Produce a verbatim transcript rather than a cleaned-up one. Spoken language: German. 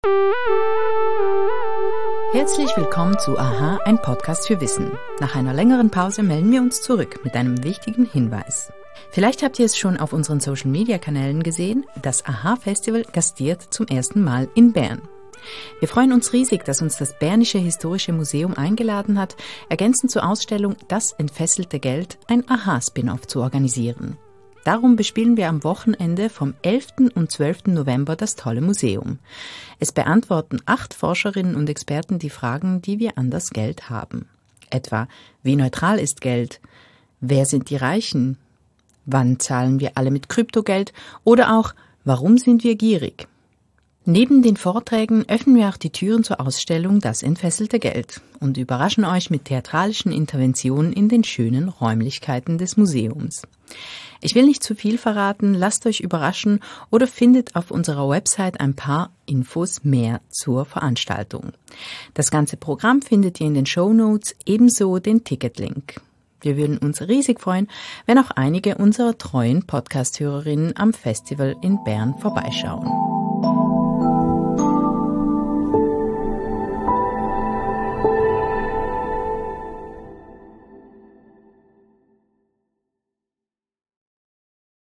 Herzlich willkommen zu Aha, ein Podcast für Wissen. Nach einer längeren Pause melden wir uns zurück mit einem wichtigen Hinweis. Vielleicht habt ihr es schon auf unseren Social-Media-Kanälen gesehen, das Aha-Festival gastiert zum ersten Mal in Bern. Wir freuen uns riesig, dass uns das Bernische Historische Museum eingeladen hat, ergänzend zur Ausstellung Das entfesselte Geld ein Aha-Spin-off zu organisieren. Darum bespielen wir am Wochenende vom elften und zwölften November das tolle Museum. Es beantworten acht Forscherinnen und Experten die Fragen, die wir an das Geld haben. Etwa, wie neutral ist Geld? Wer sind die Reichen? Wann zahlen wir alle mit Kryptogeld? Oder auch, warum sind wir gierig? Neben den Vorträgen öffnen wir auch die Türen zur Ausstellung Das entfesselte Geld und überraschen euch mit theatralischen Interventionen in den schönen Räumlichkeiten des Museums. Ich will nicht zu viel verraten, lasst euch überraschen oder findet auf unserer Website ein paar Infos mehr zur Veranstaltung. Das ganze Programm findet ihr in den Shownotes, ebenso den Ticketlink. Wir würden uns riesig freuen, wenn auch einige unserer treuen Podcast-Hörerinnen am Festival in Bern vorbeischauen.